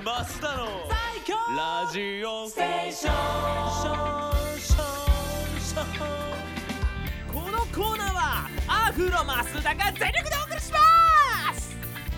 増田の最強ラジオステーション。このコーナーはアフロ増田が全力でお送りします。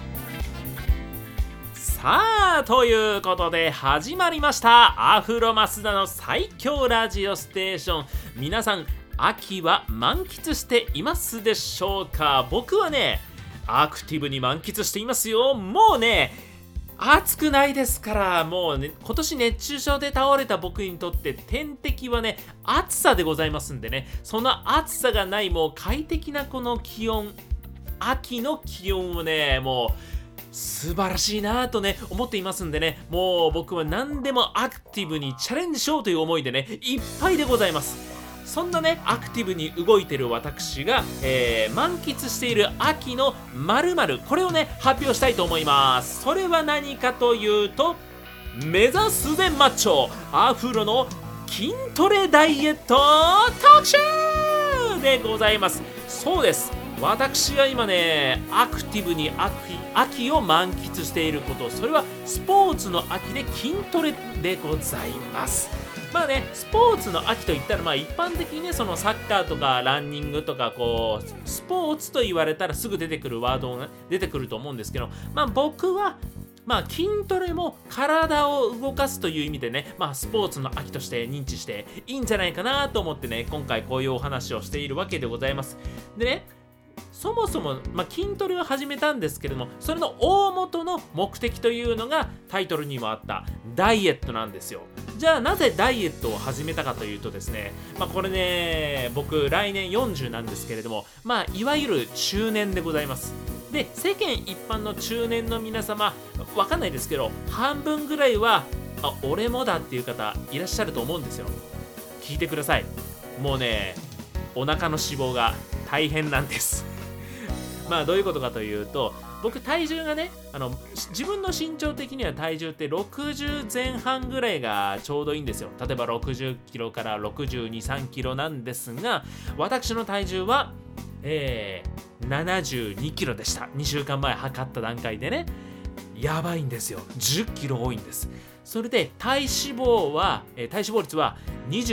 さあということで始まりましたアフロ増田の最強ラジオステーション。皆さん秋は満喫していますでしょうか？僕はねアクティブに満喫していますよ。もうね暑くないですから。もうね今年熱中症で倒れた僕にとって天敵はね暑さでございますんでね、その暑さがないもう快適なこの気温、秋の気温をねもう素晴らしいなぁとね思っていますんでね、もう僕は何でもアクティブにチャレンジしようという思いでねいっぱいでございます。そんなねアクティブに動いてる私が、満喫している秋の〇〇、これをね発表したいと思います。それは何かというと、目指すぜマッチョアフロの筋トレダイエット特集でございます。そうです、私が今ねアクティブに秋を満喫していること、それはスポーツの秋で筋トレでございます。まあね、スポーツの秋といったら一般的にねそのサッカーとかランニングとかこうスポーツと言われたらすぐ出てくるワードが出てくると思うんですけど、僕は筋トレも体を動かすという意味でね、スポーツの秋として認知していいんじゃないかなと思ってね、今回こういうお話をしているわけでございます。でね、そもそも、筋トレを始めたんですけれども、それの大元の目的というのがタイトルにもあったダイエットなんですよ。じゃあなぜダイエットを始めたかというとですね、これね僕来年40なんですけれども、いわゆる中年でございます。で、世間一般の中年の皆様わかんないですけど半分ぐらいは俺もだっていう方いらっしゃると思うんですよ。聞いてください。もうねお腹の脂肪が大変なんです。どういうことかというと、僕体重がね自分の身長的には体重って60前半ぐらいがちょうどいいんですよ。例えば60キロから62、3キロなんですが、私の体重は、72キロでした。2週間前測った段階でね、やばいんですよ。10キロ多いんです。それで体脂肪率は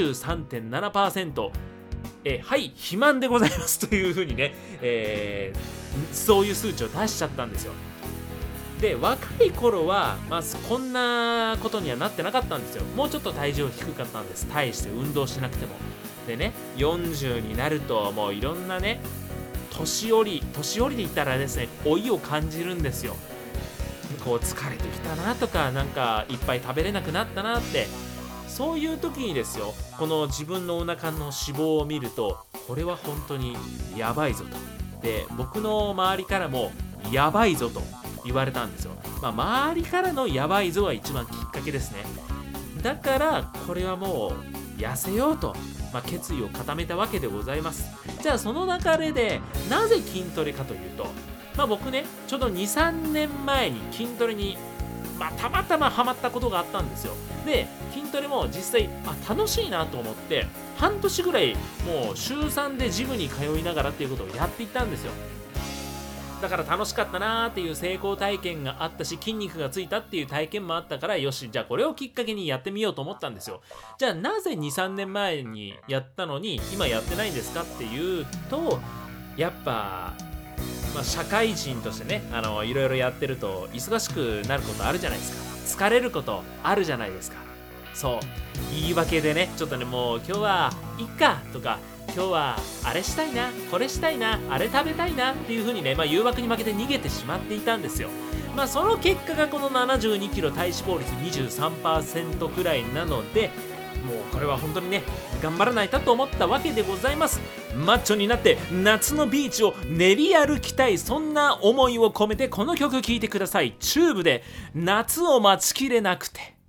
23.7%、はい肥満でございますというふうにね、そういう数値を出しちゃったんですよ。で、若い頃はこんなことにはなってなかったんですよ。もうちょっと体重低かったんです。大して運動しなくても。でね、40になるともういろんなね年寄りで言ったらですね老いを感じるんですよ。こう疲れてきたなとか、なんかいっぱい食べれなくなったなって、そういう時にですよ、この自分のお腹の脂肪を見ると、これは本当にやばいぞと。で、僕の周りからもやばいぞと言われたんですよ。周りからのやばいぞは一番きっかけですね。だからこれはもう痩せようと、決意を固めたわけでございます。じゃあその流れでなぜ筋トレかというと、僕ねちょうど 2,3 年前に筋トレにたまたまハマったことがあったんですよ。で、筋トレも実際楽しいなと思って半年ぐらいもう週3でジムに通いながらっていうことをやっていったんですよ。だから楽しかったなーっていう成功体験があったし、筋肉がついたっていう体験もあったから、よしじゃあこれをきっかけにやってみようと思ったんですよ。じゃあなぜ 2,3 年前にやったのに今やってないんですかっていうと、やっぱ社会人としてねいろいろやってると忙しくなることあるじゃないですか。疲れることあるじゃないですか。そう言い訳でねちょっとねもう今日はいっかとか、今日はあれしたいなこれしたいなあれ食べたいなっていう風にね誘惑に負けて逃げてしまっていたんですよ。その結果がこの72キロ体脂肪率 23% くらいなので、もうこれは本当にね頑張らないとと思ったわけでございます。マッチョになって夏のビーチを練り歩きたい、そんな思いを込めてこの曲聴いてください。チューブで夏を待ちきれなくて。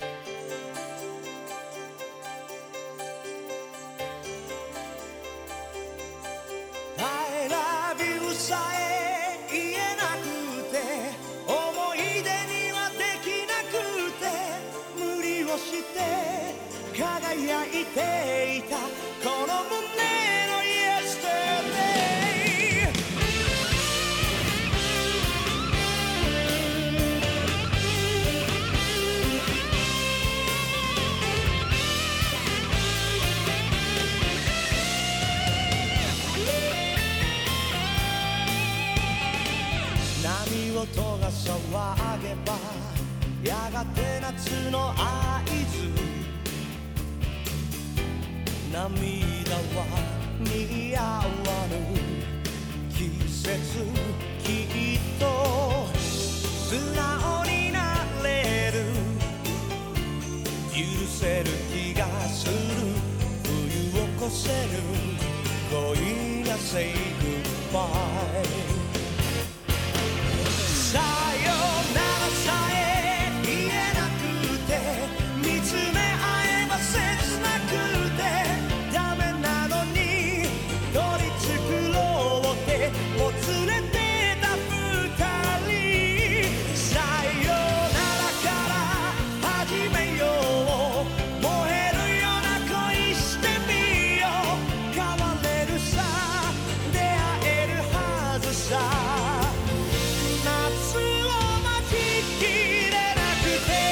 輝いていたこの胸の Yesterday、 「 波音が騒げばやがて夏の合図涙は似合わぬ季節きっと素直になれる許せる気がする冬を越せる恋が Say goodbyeさよならさえ言えなくて見つめ合えば切なくてダメなのに取り繕ってもつれてた二人さよならから始めよう燃えるような恋してみよう変われるさ出会えるはずさ夏を待ちきれなくて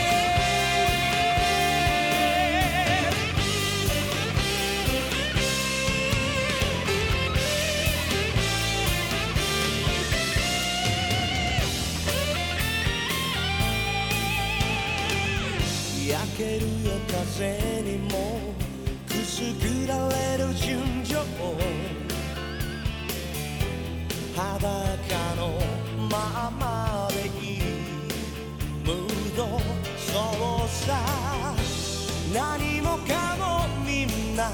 焼けるよ風にもくすぐられる純情裸のままでいいムードそうさ何もかもみんな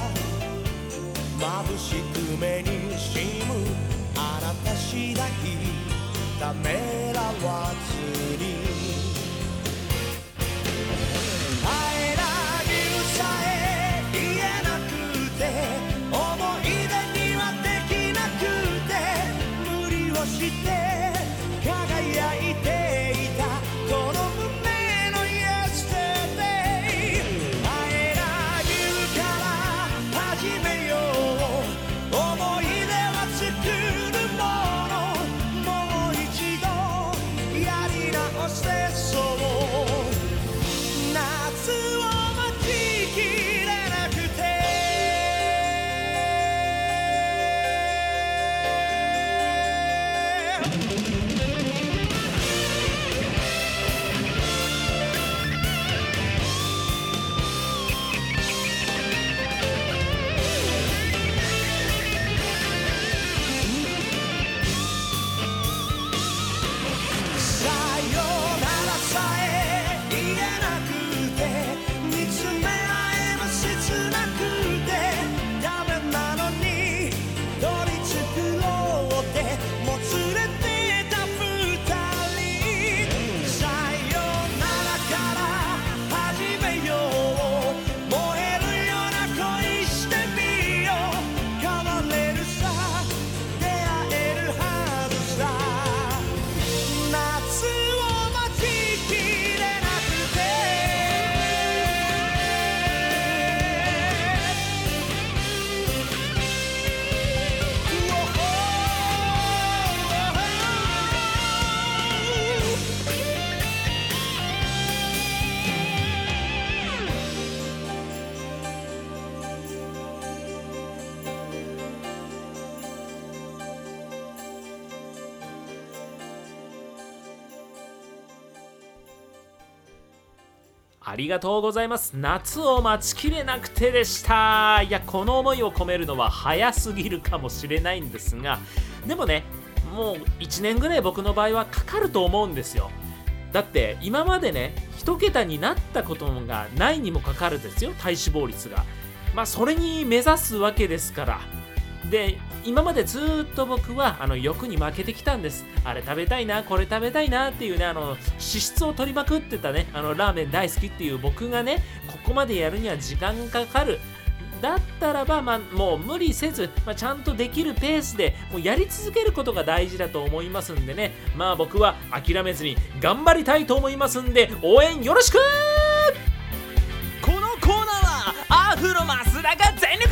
眩しく目にしむあなた次第ためらわずにI love you さえ言えなくて思い出にはできなくて無理をして輝いていたこの胸の Yesterday I love you から始めよう思い出は作るものもう一度やり直せそう夏を待ちきれなくてさよならさえ言えなくて見つめ合えば切なくてダメなのに取り繕ってもつれてた二人さよならから始めよう燃えるような恋してみよう変われるさ出会えるはずさ夏を待ちきれなくてありがとうございます。夏を待ちきれなくてでした。いや、この思いを込めるのは早すぎるかもしれないんですが、でもね、もう1年ぐらい僕の場合はかかると思うんですよ。だって今までね、1桁になったことがないにもかかるですよ、体脂肪率が。まあそれに目指すわけですから。で、今までずっと僕は欲に負けてきたんです。あれ食べたいな、これ食べたいなっていうね、脂質を取りまくってたね、ラーメン大好きっていう僕がね、ここまでやるには時間がかかる。だったらば、もう無理せず、ちゃんとできるペースでもうやり続けることが大事だと思いますんでね、僕は諦めずに頑張りたいと思いますんで、応援よろしく。 このコーナーはアフロ増田が全力